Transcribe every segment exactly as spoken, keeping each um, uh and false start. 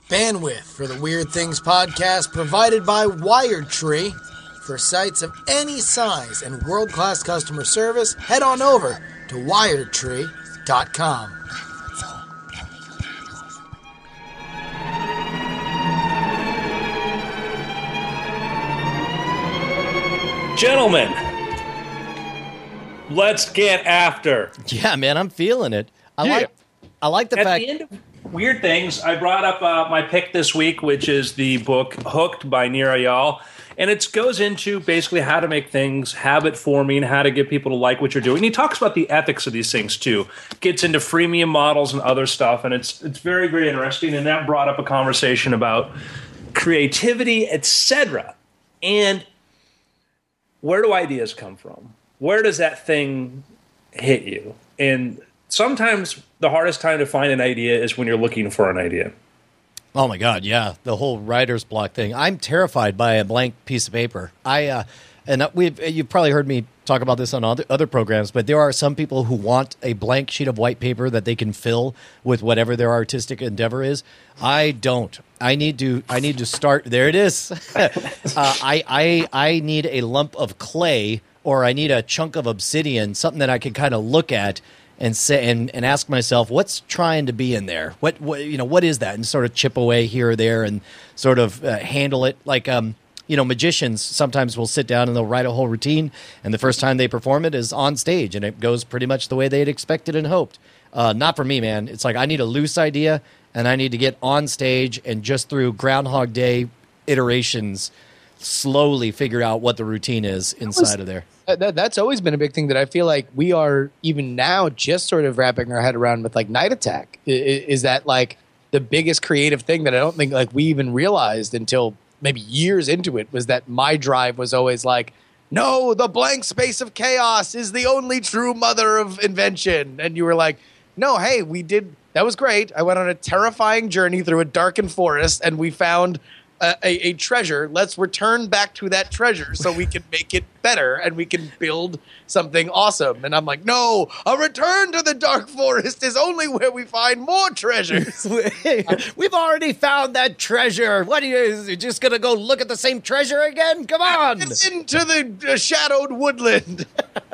Bandwidth for the Weird Things podcast provided by Wired Tree. For sites of any size and world-class customer service, head on over to wired tree dot com. Gentlemen, let's get after. Yeah, man, I'm feeling it. I Yeah. like I like the At fact the end of Weird Things, I brought up uh, my pick this week, which is the book Hooked by Nir Eyal. And it goes into basically how to make things habit forming, how to get people to like what you're doing. And he talks about the ethics of these things too. Gets into freemium models and other stuff, and it's it's very, very interesting. And that brought up a conversation about creativity, et cetera. And where do ideas come from? Where does that thing hit you? And sometimes the hardest time to find an idea is when you're looking for an idea. Oh my God, yeah, the whole writer's block thing. I'm terrified by a blank piece of paper. I uh, and we've you've probably heard me talk about this on other other programs, but there are some people who want a blank sheet of white paper that they can fill with whatever their artistic endeavor is. I don't. I need to. I need to start. There it is. uh, I I I need a lump of clay, or I need a chunk of obsidian, something that I can kind of look at and say and, and ask myself, what's trying to be in there? What, what you know, what is that? And sort of chip away here or there and sort of uh, handle it like um, you know, magicians sometimes will sit down and they'll write a whole routine, and the first time they perform it is on stage, and it goes pretty much the way they had expected and hoped. Uh, not for me, man. It's like I need a loose idea, and I need to get on stage and just through Groundhog Day iterations slowly figure out what the routine is inside was, of there. That, that's always been a big thing that I feel like we are even now just sort of wrapping our head around with like Night Attack. Is, is that like the biggest creative thing that I don't think like we even realized until maybe years into it was that my drive was always like, no, the blank space of chaos is the only true mother of invention. And you were like, no, hey, we did. That was great. I went on a terrifying journey through a darkened forest and we found A, a, a treasure. Let's return back to that treasure so we can make it better and we can build something awesome. And I'm like, no, a return to the dark forest is only where we find more treasures. We've already found that treasure. What are you, is you just going to go look at the same treasure again? Come on. It's into the uh, shadowed woodland.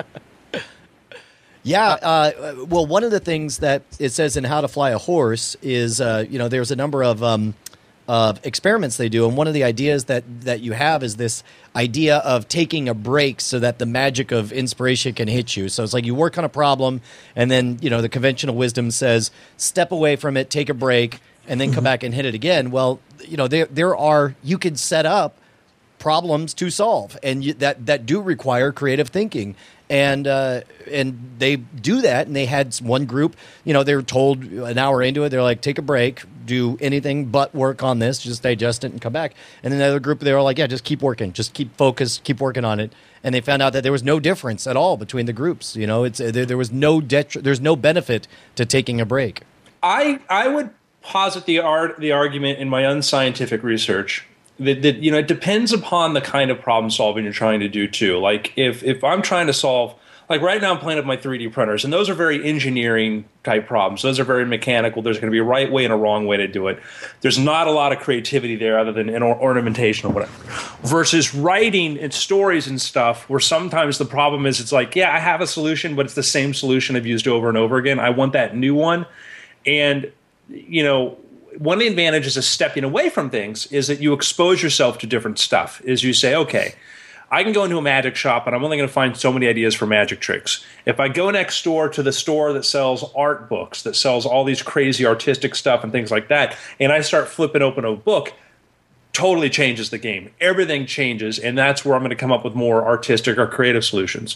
Yeah, uh, well, one of the things that it says in How to Fly a Horse is, uh, you know, there's a number of um, of experiments they do, and one of the ideas that, that you have is this idea of taking a break so that the magic of inspiration can hit you. So it's like you work on a problem, and then, you know, the conventional wisdom says, step away from it, take a break, and then come back and hit it again. Well, you know, there there are, you could set up problems to solve, and you, that, that do require creative thinking. And uh, and they do that, and they had one group, you know, they were told an hour into it, they're like, take a break, do anything but work on this, just digest it and come back. And then the other group, they were like, yeah, just keep working, just keep focused, keep working on it. And they found out that there was no difference at all between the groups. You know, it's there, there was no detri- there's no benefit to taking a break. I I would posit the art the argument in my unscientific research that, that you know it depends upon the kind of problem solving you're trying to do too. Like if if I'm trying to solve, like right now I'm playing with my three D printers, and those are very engineering type problems. Those are very mechanical. There's going to be a right way and a wrong way to do it. There's not a lot of creativity there other than in or- ornamentation or whatever. Versus writing and stories and stuff, where sometimes the problem is it's like, yeah, I have a solution, but it's the same solution I've used over and over again. I want that new one. And, you know, one of the advantages of stepping away from things is that you expose yourself to different stuff. Is you say, okay, I can go into a magic shop and I'm only going to find so many ideas for magic tricks. If I go next door to the store that sells art books, that sells all these crazy artistic stuff and things like that, and I start flipping open a book, totally changes the game. Everything changes, and that's where I'm going to come up with more artistic or creative solutions.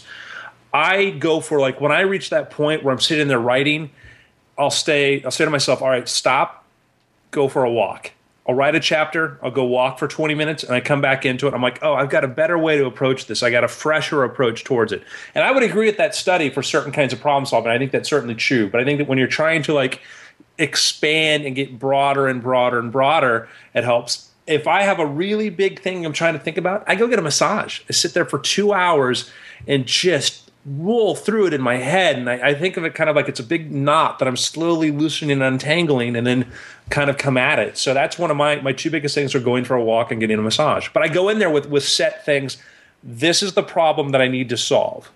I go for, like, when I reach that point where I'm sitting there writing, I'll stay, I'll say to myself, all right, stop, go for a walk. I'll write a chapter, I'll go walk for twenty minutes, and I come back into it. I'm like, oh, I've got a better way to approach this. I got a fresher approach towards it. And I would agree with that study for certain kinds of problem solving. I think that's certainly true. But I think that when you're trying to, like, expand and get broader and broader and broader, it helps. If I have a really big thing I'm trying to think about, I go get a massage. I sit there for two hours and just roll through it in my head, and I, I think of it kind of like it's a big knot that I'm slowly loosening and untangling, and then kind of come at it. So that's one of my my two biggest things are going for a walk and getting a massage. But I go in there with with set things. This is the problem that I need to solve.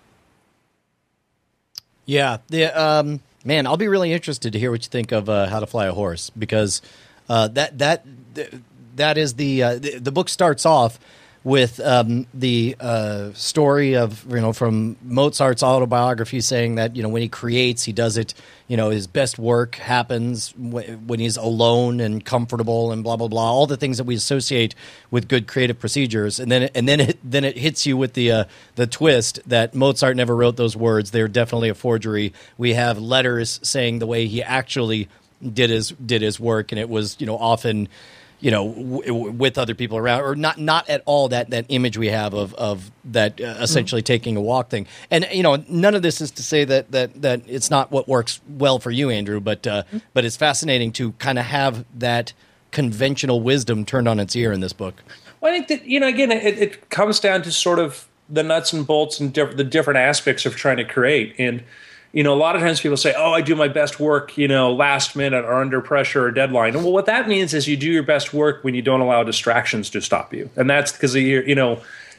Yeah, the um, man, I'll be really interested to hear what you think of uh, How to Fly a Horse, because uh, that that that is the, uh, the the book starts off with um, the uh, story of, you know, from Mozart's autobiography, saying that, you know, when he creates, he does it, you know, his best work happens w- when he's alone and comfortable and blah blah blah, all the things that we associate with good creative procedures, and then and then it, then it hits you with the uh, the twist that Mozart never wrote those words; they're definitely a forgery. We have letters saying the way he actually did his did his work, and it was, you know, often, you know, w- w- with other people around, or not, not at all that, that image we have of of that uh, essentially mm. taking a walk thing. And, you know, none of this is to say that that, that it's not what works well for you, Andrew, but uh, mm. but it's fascinating to kind of have that conventional wisdom turned on its ear in this book. Well, I think that, you know, again, it, it comes down to sort of the nuts and bolts and diff- the different aspects of trying to create. And, you know, a lot of times people say, oh, I do my best work, you know, last minute or under pressure or deadline. And well, what that means is you do your best work when you don't allow distractions to stop you. And that's because, you know,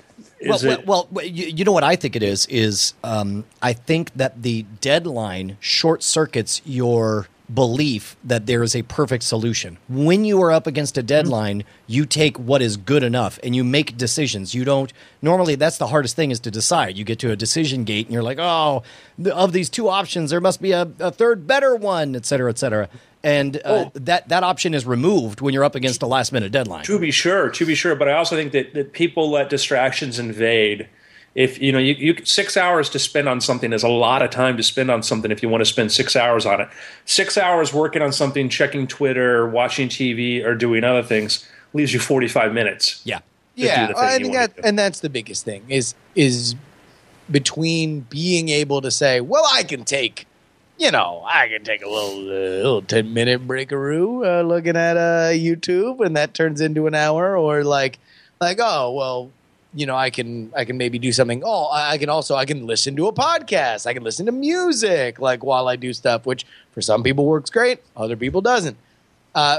is well, it... well, well, you, you know what I think it is, is um, I think that the deadline short circuits your belief that there is a perfect solution. When you are up against a deadline, mm-hmm. you take what is good enough and you make decisions. You don't normally, that's the hardest thing, is to decide. You get to a decision gate and you're like, oh, of these two options, there must be a, a third better one, et cetera, et cetera. And uh, oh. that, that option is removed when you're up against a last minute deadline. To be sure, to be sure. But I also think that, that people let distractions invade. If you know, you, you six hours to spend on something is a lot of time to spend on something. If you want to spend six hours on it, six hours working on something, checking Twitter, watching T V, or doing other things leaves you forty-five minutes. Yeah, yeah. I think that, and that's the biggest thing is is between being able to say, well, I can take, you know, I can take a little uh, little ten minute breakaroo uh, looking at uh, YouTube, and that turns into an hour, or like like oh well. You know, I can I can maybe do something. Oh, I can also I can listen to a podcast. I can listen to music like while I do stuff, which for some people works great, other people doesn't. Uh,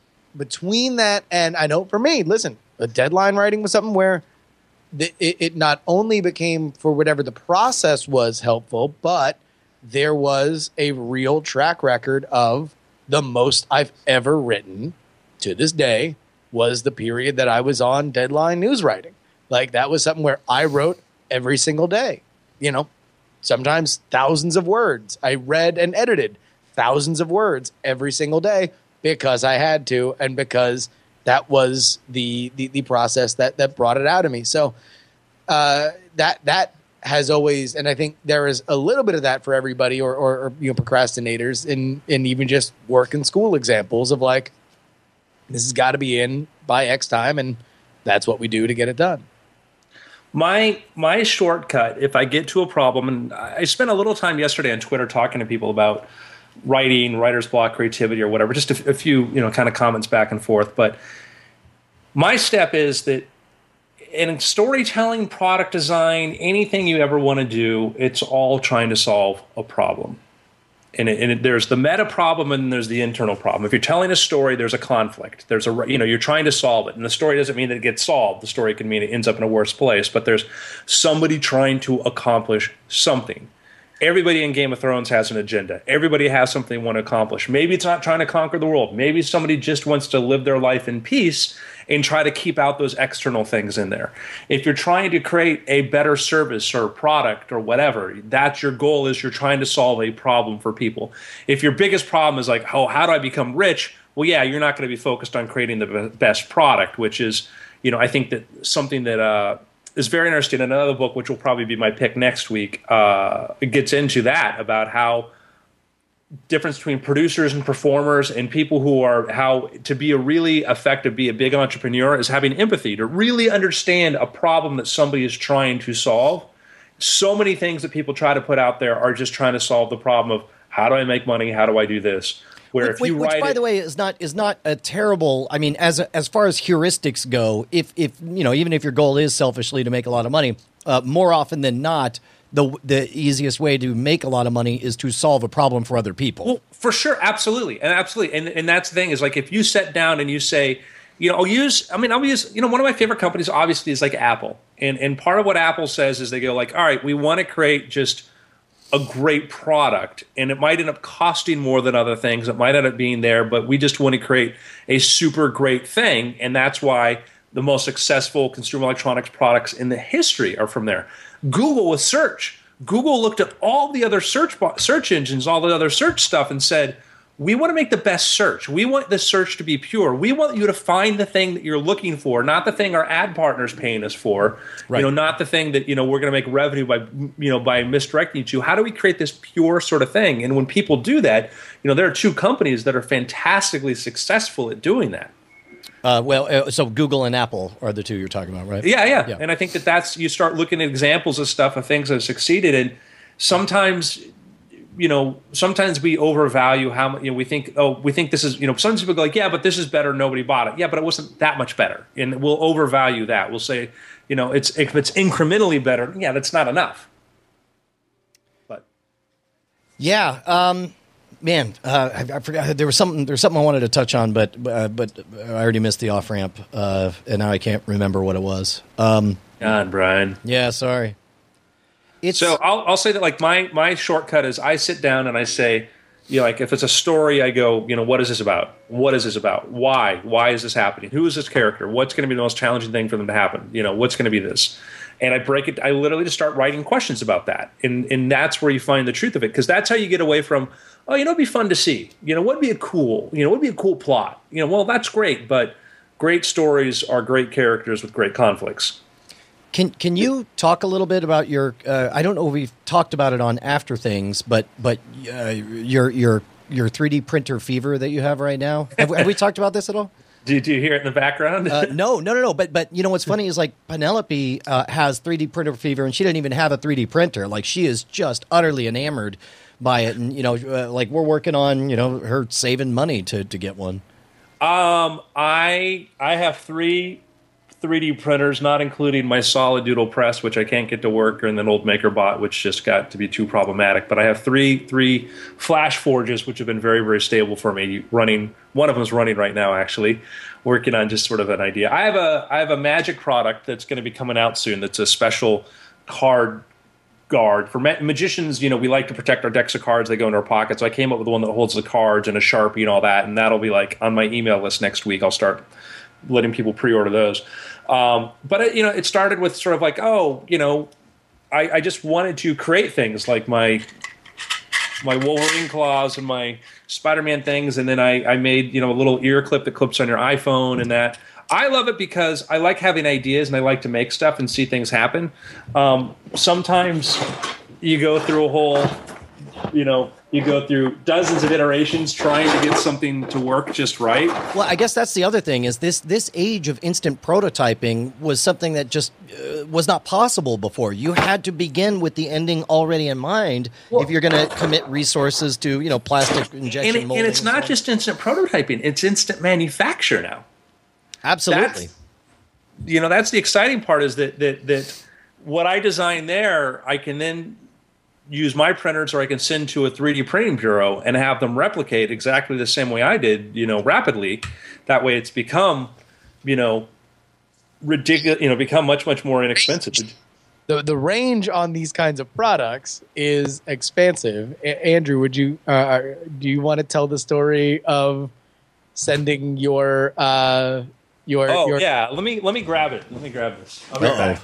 between that and I know for me, listen, a deadline writing was something where the, it, it not only became, for whatever the process was, helpful, but there was a real track record of the most I've ever written to this day was the period that I was on deadline news writing. Like, that was something where I wrote every single day, you know, sometimes thousands of words. I read and edited thousands of words every single day because I had to, and because that was the the, the process that, that brought it out of me. So uh, that that has always, and I think there is a little bit of that for everybody, or, or, or you know, procrastinators, in, in even just work and school examples of like, this has got to be in by X time, and that's what we do to get it done. My my shortcut, if I get to a problem, and I spent a little time yesterday on Twitter talking to people about writing, writer's block, creativity, or whatever, just a, a few, you know, kind of comments back and forth. But my step is that in storytelling, product design, anything you ever want to do, it's all trying to solve a problem. And, it, and it, there's the meta problem and there's the internal problem. If you're telling a story, there's a conflict. There's a, you know, you're trying to solve it. And the story doesn't mean that it gets solved. The story can mean it ends up in a worse place. But there's somebody trying to accomplish something. Everybody in Game of Thrones has an agenda. Everybody has something they want to accomplish. Maybe it's not trying to conquer the world. Maybe somebody just wants to live their life in peace and try to keep out those external things in there. If you're trying to create a better service or product or whatever, that's your goal, is you're trying to solve a problem for people. If your biggest problem is like, oh, how do I become rich? Well, yeah, you're not going to be focused on creating the best product, which is, you know, I think that something that uh, is very interesting. Another book, which will probably be my pick next week, uh, it gets into that, about how difference between producers and performers and people who are, how to be a really effective, be a big entrepreneur, is having empathy, to really understand a problem that somebody is trying to solve. So many things that people try to put out there are just trying to solve the problem of, how do I make money? How do I do this? Where which, if you which write by it, the way, is not is not a terrible. I mean, as as far as heuristics go, if if you know, even if your goal is selfishly to make a lot of money, uh, more often than not, the the easiest way to make a lot of money is to solve a problem for other people. Well, for sure, absolutely, and absolutely, and and that's the thing is like if you sit down and you say, you know, I'll use, I mean, I'll use, you know, one of my favorite companies obviously is like Apple, and and part of what Apple says is they go like, all right, we want to create just a great product, and it might end up costing more than other things. It might end up being there, but we just want to create a super great thing, and that's why the most successful consumer electronics products in the history are from there. Google with search. Google looked at all the other search search engines, all the other search stuff, and said, we want to make the best search. We want the search to be pure. We want you to find the thing that you're looking for, not the thing our ad partner's paying us for. Right. You know, not the thing that, you know, we're going to make revenue by, you know, by misdirecting you to. How do we create this pure sort of thing? And when people do that, you know, there are two companies that are fantastically successful at doing that. Uh, well, uh, so Google and Apple are the two you're talking about, right? Yeah, yeah, yeah. And I think that that's, you start looking at examples of stuff of things that have succeeded, and sometimes, you know, sometimes we overvalue how much, you know, we think, oh, we think this is, you know, sometimes people go like, yeah, but this is better, nobody bought it. Yeah, but it wasn't that much better. And we'll overvalue that. We'll say, you know, it's if it's incrementally better, yeah, that's not enough. But yeah, um, man, uh, I, I forgot there was something. There's something I wanted to touch on, but uh, but I already missed the off ramp, uh, and now I can't remember what it was. Um, God, Brian. Yeah, sorry. It's, so I'll I'll say that like my my shortcut is I sit down and I say, you know, like if it's a story, I go, you know, what is this about? What is this about? Why? Why is this happening? Who is this character? What's going to be the most challenging thing for them to happen? You know, what's going to be this? And I break it. I literally just start writing questions about that, and and that's where you find the truth of it, because that's how you get away from, oh, you know, it'd be fun to see. You know, what'd be a cool, you know, what'd be a cool plot? You know, well, that's great, but great stories are great characters with great conflicts. Can can you talk a little bit about your? Uh, I don't know if we've talked about it on After Things, but but uh, your your your three D printer fever that you have right now. Have, have we talked about this at all? Do, do you hear it in the background? uh, no, no, no, no. But but you know what's funny is like Penelope uh, has three D printer fever, and she didn't even have a three D printer. Like she is just utterly enamored by it, and you know, uh, like we're working on you know her saving money to to get one. Um, I I have three three D printers, not including my Solid Doodle press, which I can't get to work, and then old MakerBot, which just got to be too problematic. But I have three three Flash Forges, which have been very, very stable for me. Running, one of them is running right now, actually, working on just sort of an idea. I have a I have a Magic product that's going to be coming out soon. That's a special card guard for ma- magicians. You know, we like to protect our decks of cards; they go into our pockets. So I came up with the one that holds the cards and a Sharpie and all that, and that'll be like on my email list next week. I'll start letting people pre-order those. Um, but, it, you know, it started with sort of like, oh, you know, I, I just wanted to create things like my my Wolverine claws and my Spider-Man things. And then I, I made, you know, a little ear clip that clips on your iPhone and that. I love it because I like having ideas and I like to make stuff and see things happen. Um, sometimes you go through a whole, you know, you go through dozens of iterations trying to get something to work just right. Well, I guess that's the other thing is this this age of instant prototyping was something that just uh, was not possible before. You had to begin with the ending already in mind well, if you're going to commit resources to, you know, plastic injection and it, molding. And it's not so. just instant prototyping. It's instant manufacture now. Absolutely. That's, you know, that's the exciting part is that that that what I design there, I can then use my printers, or I can send to a three D printing bureau and have them replicate exactly the same way I did, you know, rapidly. That way it's become, you know, ridiculous, you know, become much, much more inexpensive. The the range on these kinds of products is expansive. A- Andrew, would you, uh, do you want to tell the story of sending your, uh, your, oh your- yeah, let me, let me grab it. Let me grab this. I'll be right back.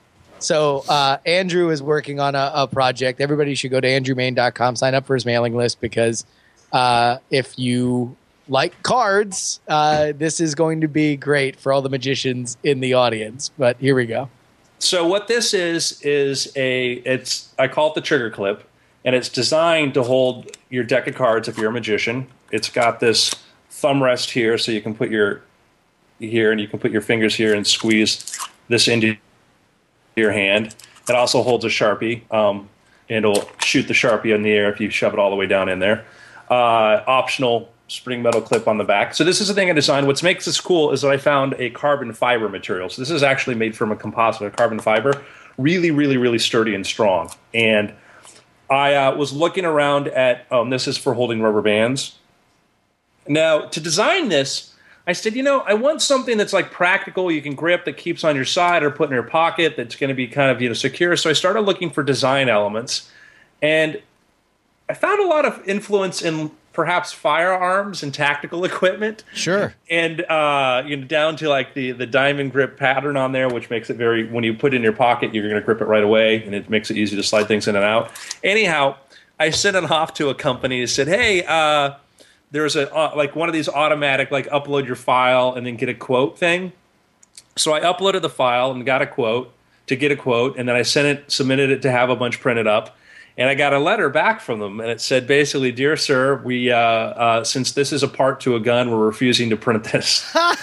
So uh, Andrew is working on a, a project. Everybody should go to andrew main dot com, sign up for his mailing list, because uh, if you like cards, uh, this is going to be great for all the magicians in the audience. But here we go. So what this is is a it's I call it the trigger clip, and it's designed to hold your deck of cards if you're a magician. It's got this thumb rest here, so you can put your here and you can put your fingers here and squeeze this into your hand. It also holds a Sharpie, um, and it'll shoot the Sharpie in the air if you shove it all the way down in there. Uh, optional spring metal clip on the back. So this is the thing I designed. What makes this cool is that I found a carbon fiber material. So this is actually made from a composite of carbon fiber. really, really, really sturdy and strong. And I uh, was looking around at, um, this is for holding rubber bands. Now, to design this, I said, you know, I want something that's like practical, you can grip, that keeps on your side or put in your pocket, that's going to be kind of, you know, secure. So I started looking for design elements. And I found a lot of influence in perhaps firearms and tactical equipment. Sure. And uh, you know, down to like the, the diamond grip pattern on there, which makes it very, when you put it in your pocket, you're going to grip it right away, and it makes it easy to slide things in and out. Anyhow, I sent it off to a company and said, hey, uh, there's a uh, like one of these automatic, like upload your file and then get a quote thing. So I uploaded the file and got a quote to get a quote, and then I sent it, submitted it to have a bunch printed up. And I got a letter back from them, and it said basically, "Dear sir, we uh, uh, since this is a part to a gun, we're refusing to print this."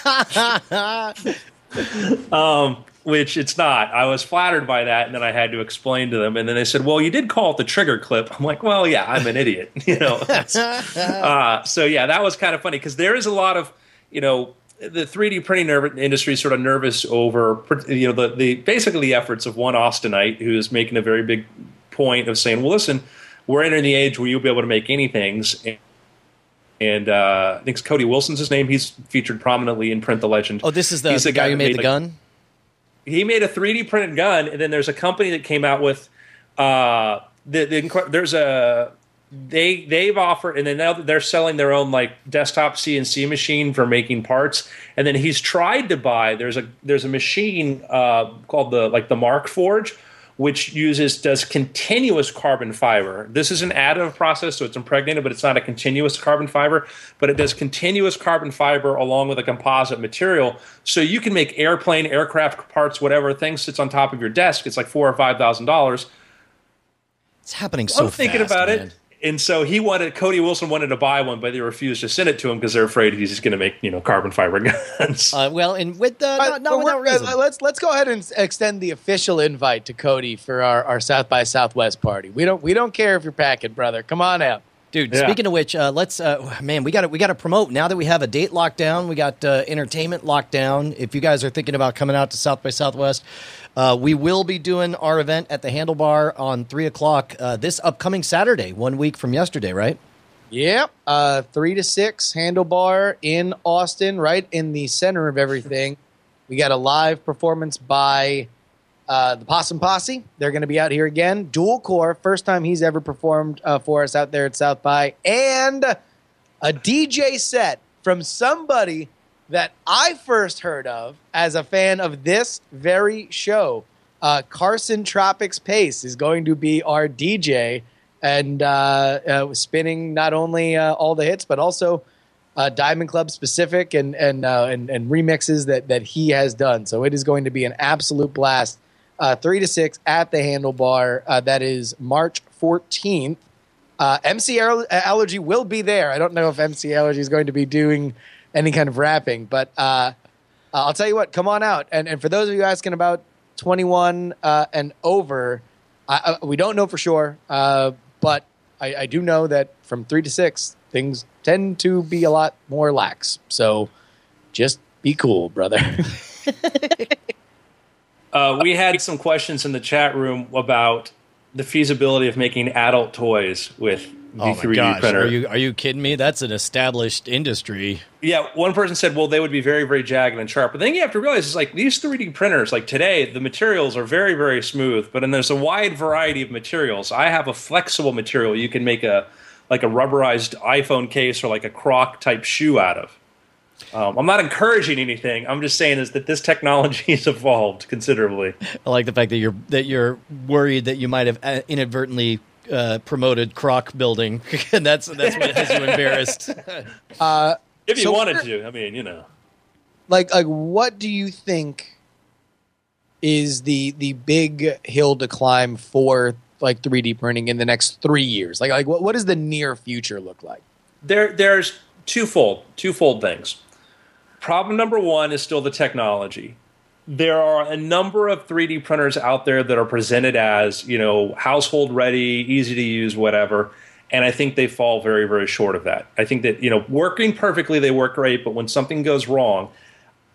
um, which it's not. I was flattered by that, and then I had to explain to them. And then they said, "Well, you did call it the trigger clip." I'm like, "Well, yeah, I'm an idiot, you know." uh, so yeah, that was kind of funny because there is a lot of, you know, the three D printing nerv- industry is sort of nervous over, you know, the the basically the efforts of one Austinite who is making a very big point of saying, well, listen, we're entering the age where you'll be able to make anything. And, and uh, I think it's Cody Wilson's his name. He's featured prominently in Print the Legend. Oh, this is the, He's the, the guy, guy who made, made the like, gun? He made a three D printed gun, and then there's a company that came out with uh, the, the there's a they they've offered, and then now they're selling their own like desktop C N C machine for making parts. And then he's tried to buy there's a there's a machine uh, called the like the Mark Forge, which uses does continuous carbon fiber. This is an additive process, so it's impregnated, but it's not a continuous carbon fiber. But it does continuous carbon fiber along with a composite material, so you can make airplane, aircraft parts, whatever thing sits on top of your desk. It's like four or five thousand dollars. It's happening so I'm thinking fast, about man. it. And so he wanted, Cody Wilson wanted to buy one, but they refused to send it to him because they're afraid he's just going to make, you know, carbon fiber guns. Uh, well, and with the Uh, no, no without reason. uh, let's let's go ahead and extend the official invite to Cody for our, our South by Southwest party. We don't we don't care if you're packing, brother. Come on out. Dude, Yeah. speaking of which, uh, let's uh, man, we got to we got to promote now that we have a date locked down. We got uh, entertainment locked down. If you guys are thinking about coming out to South by Southwest, uh, we will be doing our event at the Handlebar on three o'clock uh, this upcoming Saturday, one week from yesterday, right? Yep. Uh, three to six Handlebar in Austin, right in the center of everything. We got a live performance by uh, the Possum Posse. They're going to be out here again. Dual Core, first time he's ever performed uh, for us out there at South by, and a D J set from somebody that I first heard of as a fan of this very show. Uh, Carson Tropics Pace is going to be our D J. And uh, uh, spinning not only uh, all the hits, but also uh, Diamond Club specific and and, uh, and and remixes that that he has done. So it is going to be an absolute blast. Uh, three to six at the Handlebar. Uh, that is March fourteenth. Uh, M C Allergy will be there. I don't know if M C Allergy is going to be doing any kind of rapping, but uh, I'll tell you what. Come on out. And and for those of you asking about twenty-one uh, and over, I, I, we don't know for sure. Uh, But I, I do know that from three to six, things tend to be a lot more lax. So just be cool, brother. uh, we had some questions in the chat room about the feasibility of making adult toys with the Oh my three D gosh, printer. are you are you kidding me? That's an established industry. Yeah, one person said, well, they would be very, very jagged and sharp. But then you have to realize is like these three D printers, like today, the materials are very, very smooth. But then there's a wide variety of materials. I have a flexible material you can make a like a rubberized iPhone case or like a Croc type shoe out of. Um, I'm not encouraging anything. I'm just saying is that this technology has evolved considerably. I like the fact that you're that you're worried that you might have uh, inadvertently uh, promoted croc building, and that's that's what has you embarrassed. Uh, If you So- wanted to, I mean, you know. like, like, what do you think is the the big hill to climb for like three D printing in the next three years? Like, like, what what does the near future look like? There, there's twofold, twofold things. Problem number one is still the technology. There are a number of three D printers out there that are presented as, you know, household ready, easy to use, whatever. And I think they fall very, very short of that. I think that, you know, working perfectly, they work great. But when something goes wrong,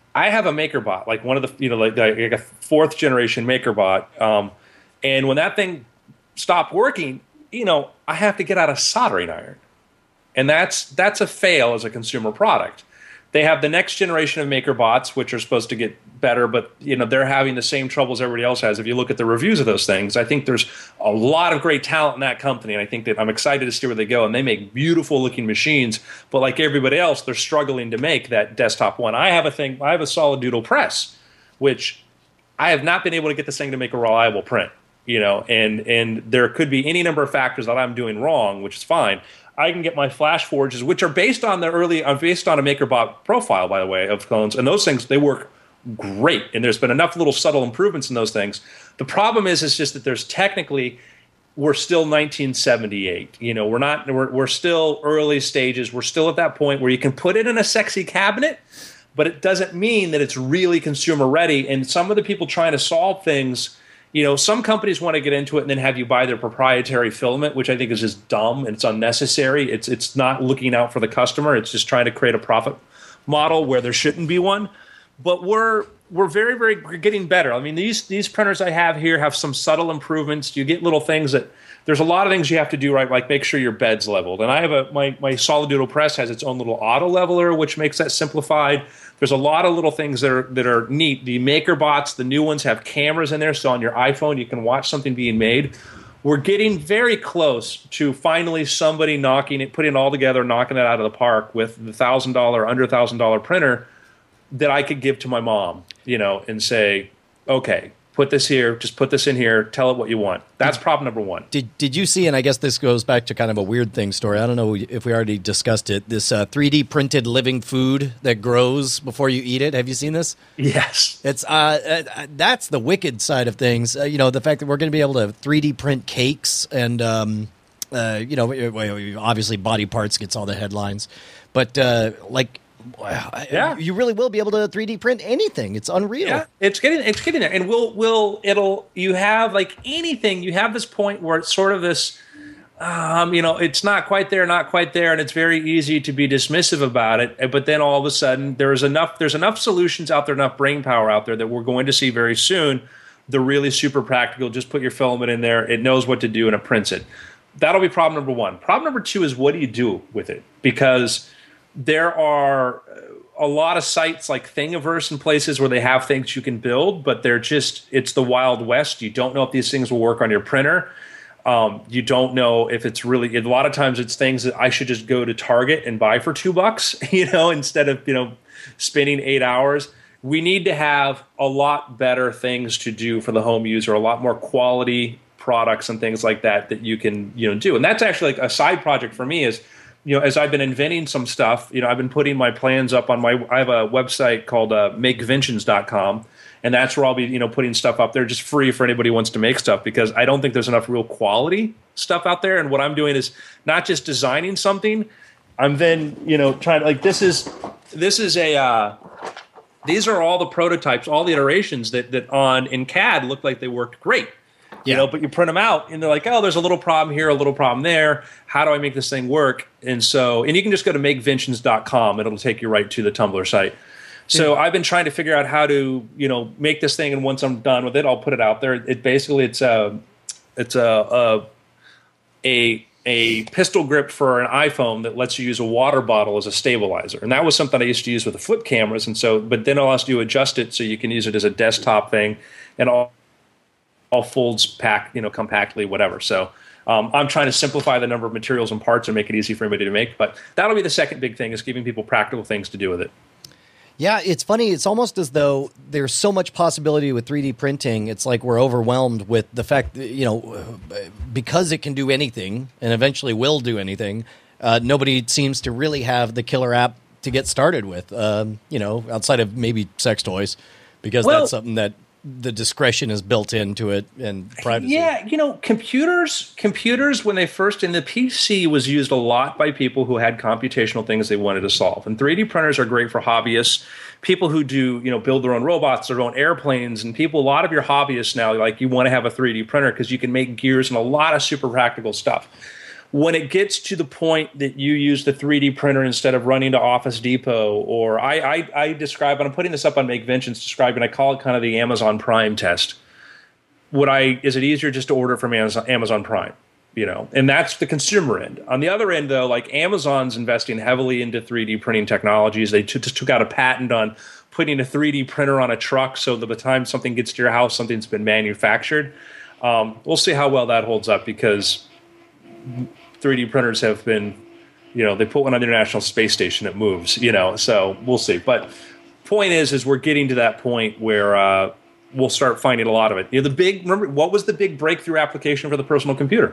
I have a MakerBot, like one of the, you know, like, like a fourth generation MakerBot. Um, and when that thing stopped working, you know, I have to get out a soldering iron. And that's that's a fail as a consumer product. They have the next generation of MakerBots, which are supposed to get better, but you know they're having the same troubles everybody else has. If you look at the reviews of those things, I think there's a lot of great talent in that company, and I think that I'm excited to see where they go. And they make beautiful looking machines, but like everybody else, they're struggling to make that desktop one. I have a thing. I have a solid doodle press, which I have not been able to get this thing to make a reliable print. You know, and and there could be any number of factors that I'm doing wrong, which is fine. I can get my flash forges, which are based on the early, uh, based on a MakerBot profile, by the way, of clones, and those things, they work great. And there's been enough little subtle improvements in those things. The problem is, is just that there's technically, we're still nineteen seventy-eight. You know, we're not, we're, we're still early stages. We're still at that point where you can put it in a sexy cabinet, but it doesn't mean that it's really consumer ready. And some of the people trying to solve things, you know, some companies want to get into it and then have you buy their proprietary filament, which I think is just dumb and it's unnecessary. It's it's not looking out for the customer. It's just trying to create a profit model where there shouldn't be one. But we're we're very, very we're getting better. I mean, these these printers I have here have some subtle improvements. You get little things that there's a lot of things you have to do right, like make sure your bed's leveled. And I have a my my Solid Doodle press has its own little auto leveler, which makes that simplified. There's a lot of little things that are that are neat. The MakerBots, the new ones, have cameras in there, so on your iPhone you can watch something being made. We're getting very close to finally somebody knocking it, putting it all together, knocking it out of the park with the one thousand dollars, under one thousand dollars printer that I could give to my mom, you know, and say, okay, put this here, just put this in here, tell it what you want. That's problem number one. Did Did you see, and I guess this goes back to kind of a weird thing story, I don't know if we already discussed it, this uh, three D printed living food that grows before you eat it. Have you seen this? Yes. It's uh, uh That's the wicked side of things. Uh, you know, the fact that we're going to be able to three D print cakes and, um, uh, you know, obviously body parts gets all the headlines. But, uh, like, yeah, you really will be able to three D print anything. It's unreal. Yeah, it's getting it's getting there, and we'll will it'll you have like anything. You have this point where it's sort of this, um, you know, it's not quite there, not quite there, and it's very easy to be dismissive about it. But then all of a sudden, there's enough there's enough solutions out there, enough brain power out there that we're going to see very soon. The really super practical. Just put your filament in there. It knows what to do, and it prints it. That'll be problem number one. Problem number two is what do you do with it? Because there are a lot of sites like Thingiverse and places where they have things you can build, but they're just, it's the Wild West. You don't know if these things will work on your printer. Um, you don't know if it's really, a lot of times it's things that I should just go to Target and buy for two bucks, you know, instead of, you know, spending eight hours. We need to have a lot better things to do for the home user, a lot more quality products and things like that that you can, you know, do. And that's actually like a side project for me is, you know, as I've been inventing some stuff, you know, I've been putting my plans up on my, I have a website called uh, make ventions dot com, and that's where I'll be, you know, putting stuff up there just free for anybody who wants to make stuff, because I don't think there's enough real quality stuff out there. And what I'm doing is not just designing something, I'm then, you know, trying to, like, this is, this is a, uh, these are all the prototypes, all the iterations that, that on in C A D look like they worked great. You know, but you print them out and they're like, oh, there's a little problem here, a little problem there. How do I make this thing work? And so, and you can just go to make ventions dot com and it'll take you right to the Tumblr site. So yeah. I've been trying to figure out how to, you know, make this thing. And once I'm done with it, I'll put it out there. It basically, it's a, it's a, a, a, a pistol grip for an iPhone that lets you use a water bottle as a stabilizer. And that was something I used to use with the flip cameras. And so, but then I'll ask you to adjust it so you can use it as a desktop thing and all. all folds pack, you know, compactly, whatever. So um, I'm trying to simplify the number of materials and parts and make it easy for anybody to make. But that'll be the second big thing, is giving people practical things to do with it. Yeah, it's funny. It's almost as though there's so much possibility with three D printing. It's like we're overwhelmed with the fact that, you know, because it can do anything and eventually will do anything, uh, nobody seems to really have the killer app to get started with, um, you know, outside of maybe sex toys, because well, that's something that the discretion is built into it and privacy. Yeah, you know, computers, computers when they first, and the P C was used a lot by people who had computational things they wanted to solve. And three D printers are great for hobbyists, people who do, you know, build their own robots, their own airplanes, and people, a lot of your hobbyists now, like, you want to have a three D printer because you can make gears and a lot of super practical stuff. when it gets to the point that you use the three D printer instead of running to Office Depot, or I, I, I describe, and I'm putting this up on Make Vengeance, describing, I call it kind of the Amazon Prime test. Would I, is it easier just to order from Amazon, Amazon Prime? You know, and that's the consumer end. On the other end, though, like Amazon's investing heavily into three D printing technologies. They t- just took out a patent on putting a three D printer on a truck, so that by the time something gets to your house, something's been manufactured. Um, we'll see how well that holds up, because three D printers have been, you know, they put one on the International Space Station, it moves, you know, so we'll see. But point is, is we're getting to that point where uh, we'll start finding a lot of it. You know, the big, remember, what was the big breakthrough application for the personal computer?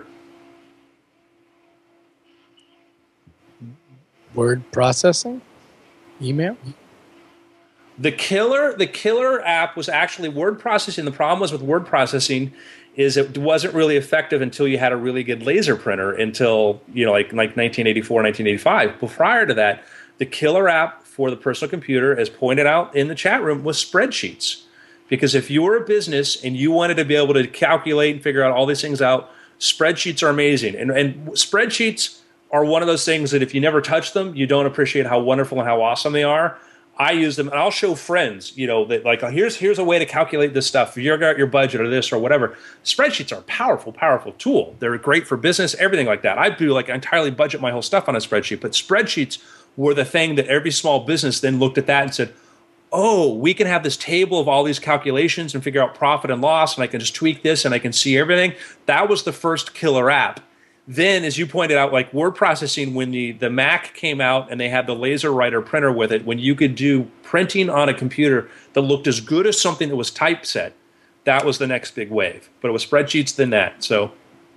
Word processing? Email? The killer, the killer app was actually word processing. The problem was with word processing is it wasn't really effective until you had a really good laser printer, until, you know, like like nineteen eighty-four, nineteen eighty-five. But prior to that, the killer app for the personal computer, as pointed out in the chat room, was spreadsheets. Because if you were a business and you wanted to be able to calculate and figure out all these things out, spreadsheets are amazing. And, and spreadsheets are one of those things that if you never touch them, you don't appreciate how wonderful and how awesome they are. I use them, and I'll show friends, you know, that like, here's here's a way to calculate this stuff. If you've got your budget or this or whatever. Spreadsheets are a powerful, powerful tool. They're great for business, everything like that. I do like entirely budget my whole stuff on a spreadsheet, but spreadsheets were the thing that every small business then looked at that and said, oh, we can have this table of all these calculations and figure out profit and loss, and I can just tweak this and I can see everything. That was the first killer app. Then, as you pointed out, like word processing, when the, the Mac came out and they had the laser writer printer with it, when you could do printing on a computer that looked as good as something that was typeset, that was the next big wave. But it was spreadsheets than that. So,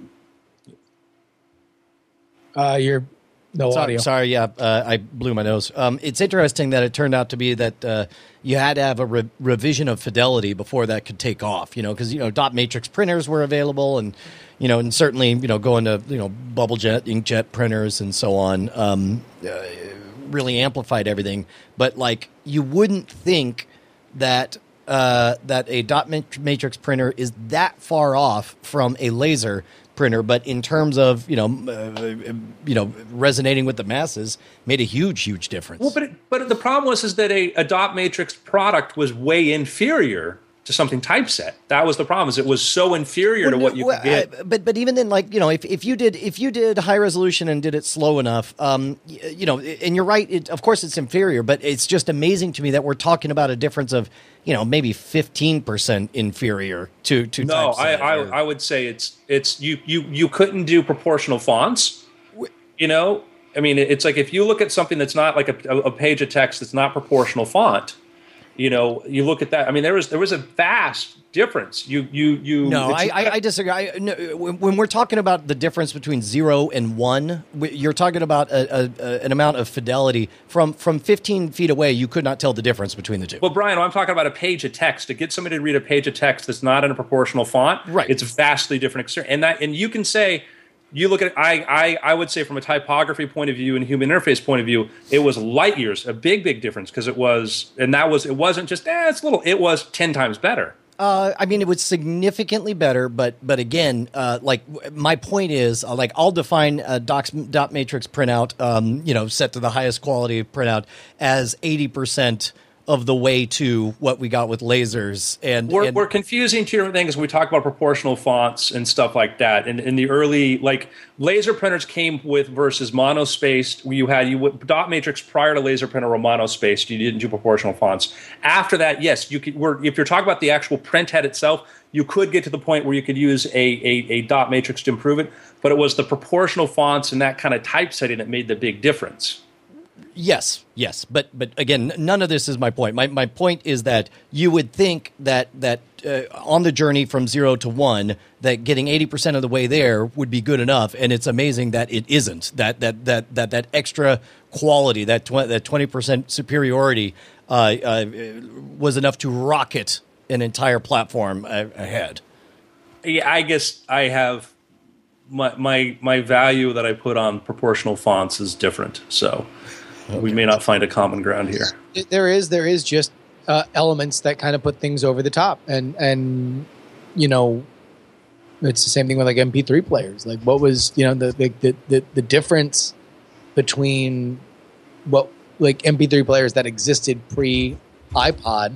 uh, you're no sorry, audio. Sorry, yeah, uh, I blew my nose. Um, it's interesting that it turned out to be that uh, you had to have a re- revision of fidelity before that could take off. You know, because you know dot matrix printers were available, and you know, and certainly you know going to you know bubble jet, inkjet printers, and so on, um, uh, really amplified everything. But like, you wouldn't think that uh, that a dot matrix printer is that far off from a laser printer, but in terms of you know, uh, you know, resonating with the masses, made a huge, huge difference. Well, but it, but the problem was is that a, a dot matrix product was way inferior to something typeset. That was the problem. Is it was so inferior well, to what you well, could get. I, but but even then, like you know, if, if you did if you did high resolution and did it slow enough, um, you, you know, and you're right. It, of course, it's inferior, but it's just amazing to me that we're talking about a difference of you know maybe fifteen percent inferior to to. No, I I, or, I would say it's it's you you you couldn't do proportional fonts. You know, I mean, it's like if you look at something that's not like a, a page of text that's not proportional font. You know, you look at that. I mean, there was there was a vast difference. You you you. No, I, I I disagree. I, no, when we're talking about the difference between zero and one, you're talking about a, a, a, an amount of fidelity from from fifteen feet away. You could not tell the difference between the two. Well, Brian, I'm talking about a page of text. To get somebody to read a page of text that's not in a proportional font, right? It's vastly different experience. And that and you can say. You look at it, I, I, I would say from a typography point of view and human interface point of view, it was light years, a big, big difference because it was, and that was, it wasn't just, eh, it's little, it was ten times better. Uh, I mean, it was significantly better, but but again, uh, like my point is, uh, like I'll define a docs, dot matrix printout, um, you know, set to the highest quality printout as eighty percent of the way to what we got with lasers. And we're, and we're confusing two different things when we talk about proportional fonts and stuff like that. And in the early, like laser printers came with versus monospaced. You had you dot matrix prior to laser printer were monospaced. You didn't do proportional fonts. After that, yes, you could. We're, if you're talking about the actual print head itself, you could get to the point where you could use a, a, a dot matrix to improve it. But it was the proportional fonts and that kind of typesetting that made the big difference. Yes, yes, but but again, none of this is my point. My my point is that you would think that that uh, on the journey from zero to one, that getting eighty percent of the way there would be good enough, and it's amazing that it isn't. That that that that that extra quality, that tw- that twenty percent superiority, uh, uh, was enough to rocket an entire platform uh, ahead. Yeah, I guess I have my my my value that I put on proportional fonts is different, so. Okay. We may not find a common ground here. There is, there is just uh, elements that kind of put things over the top, and and you know, it's the same thing with like M P three players. Like, what was you know the the the, the, the difference between what like M P three players that existed pre iPod?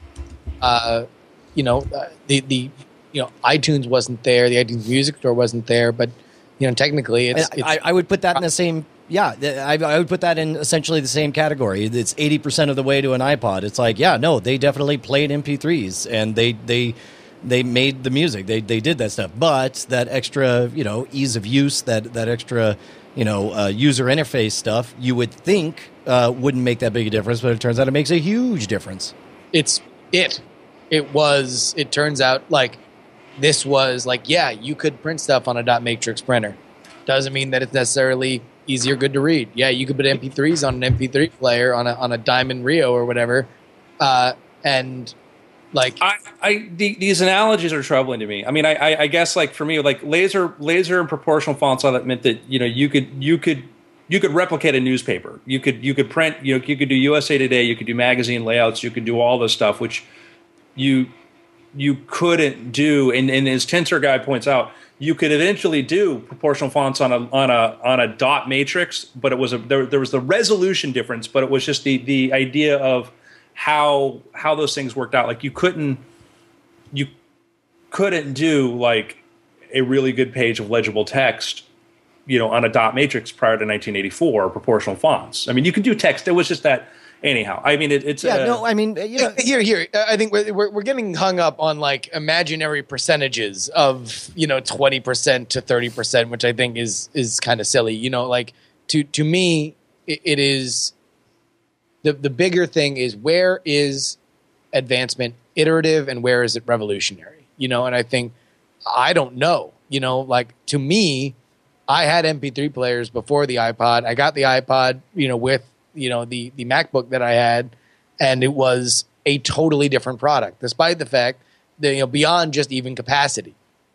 Uh, you know, uh, the the you know iTunes wasn't there, the iTunes Music Store wasn't there, but you know technically it's. I, it's I, I would put that in the same. Yeah, I, I would put that in essentially the same category. It's eighty percent of the way to an iPod. It's like, yeah, no, they definitely played M P threes and they they they made the music. They they did that stuff. But that extra, you know, ease of use, that that extra, you know, uh, user interface stuff, you would think uh, wouldn't make that big a difference, but it turns out it makes a huge difference. It's it. It was. It turns out like this was like, yeah, you could print stuff on a dot matrix printer. Doesn't mean that it's necessarily easy or good to read. Yeah, you could put M P threes on an M P three player on a on a Diamond Rio or whatever, uh, and like I, I the, these analogies are troubling to me. I mean, I, I, I guess like for me, like laser laser and proportional fonts, all that meant that you know you could you could you could replicate a newspaper. You could you could print. You know, you could do U S A Today. You could do magazine layouts. You could do all this stuff, which you you couldn't do. And, and as Tensor Guy points out, you could eventually do proportional fonts on a on a on a dot matrix, but it was a there, there was the resolution difference, but it was just the the idea of how how those things worked out. Like you couldn't you couldn't do like a really good page of legible text, you know, on a dot matrix prior to nineteen eighty-four, proportional fonts. I mean, you could do text. It was just that. Anyhow, I mean, it, it's yeah. Uh, no, I mean, you know, here, here. I think we're, we're we're getting hung up on like imaginary percentages of you know twenty percent to thirty percent, which I think is is kind of silly. You know, like to to me, it, it is the the bigger thing is where is advancement iterative and where is it revolutionary? You know, and I think I don't know. You know, like to me, I had M P three players before the iPod. I got the iPod, you know, with you know the the MacBook that I had, and it was a totally different product, despite the fact that you know beyond just even capacity,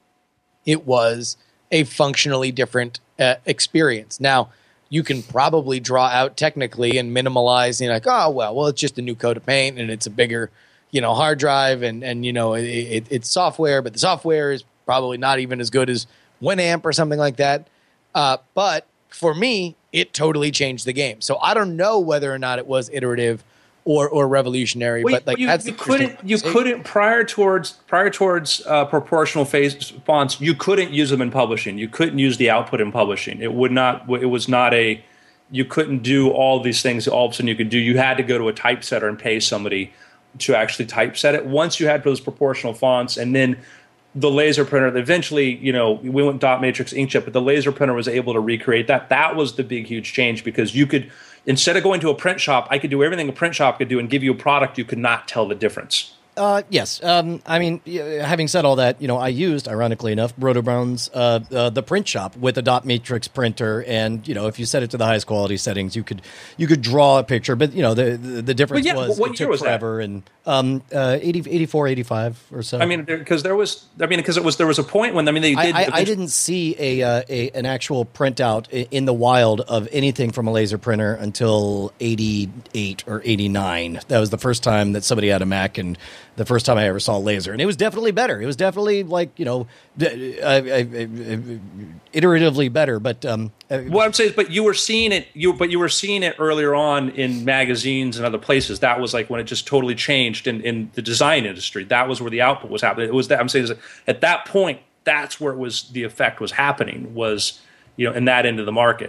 it was a functionally different uh, experience. Now you can probably draw out technically and minimalize, you know, like oh well, well it's just a new coat of paint and it's a bigger you know hard drive and and you know it, it, it's software, but the software is probably not even as good as Winamp or something like that. Uh, but for me, it totally changed the game. So I don't know whether or not it was iterative or or revolutionary. Well, but like you, that's you couldn't you couldn't prior towards prior towards uh, proportional phase fonts. You couldn't use them in publishing. You couldn't use the output in publishing. It would not. It was not a. You couldn't do all these things. All of a sudden, you could do. You had to go to a typesetter and pay somebody to actually typeset it. Once you had those proportional fonts, and then the laser printer, eventually, you know, we went dot matrix inkjet, but the laser printer was able to recreate that. That was the big, huge change because you could, instead of going to a print shop, I could do everything a print shop could do and give you a product you could not tell the difference. Uh, yes. Um, I mean, having said all that, you know, I used, ironically enough, Roto Brown's uh, uh, the print shop with a dot matrix printer, and you know, if you set it to the highest quality settings, you could you could draw a picture. But you know, the the, the difference yeah, was what it year took was forever, that? and um, uh, eighty, eighty-four, eighty-five or so. I mean, because there, there was, I mean, because it was there was a point when I mean they did. I, I, I didn't see a, uh, a an actual printout in the wild of anything from a laser printer until eighty-eight or eighty-nine. That was the first time that somebody had a Mac, and the first time I ever saw laser, and it was definitely better. It was definitely like you know, uh, uh, uh, iteratively better. But um, uh, what I'm saying is, but you were seeing it, you but you were seeing it earlier on in magazines and other places. That was like when it just totally changed in, in the design industry. That was where the output was happening. It was that I'm saying is that at that point, that's where it was the effect was happening. Was you know in that end of the market.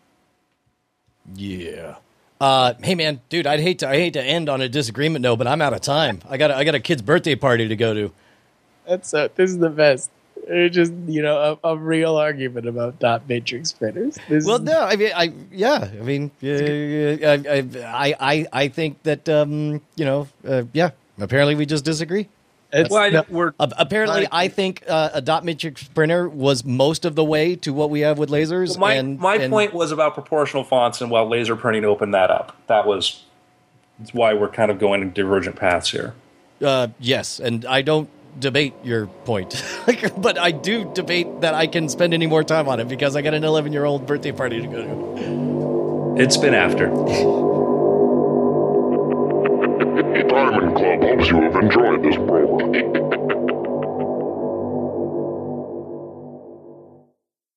Yeah. Uh, hey man, dude, I'd hate to I hate to end on a disagreement note, but I'm out of time. I got a, I got a kid's birthday party to go to. That's uh, this is the best. It's just you know a, a real argument about dot matrix printers. This Well, is, no, I mean, I yeah, I mean, uh, I, I I I think that um, you know, uh, yeah. Apparently, we just disagree. it's, Well, I, no, we're Uh, apparently, I think uh, a dot matrix printer was most of the way to what we have with lasers. Well, my and, my and, point was about proportional fonts, and while laser printing opened that up, that was that's why we're kind of going in divergent paths here. Uh, yes, and I don't debate your point, but I do debate that I can spend any more time on it because I got an eleven-year-old birthday party to go to. It's been after. Diamond Club hopes you have enjoyed this program.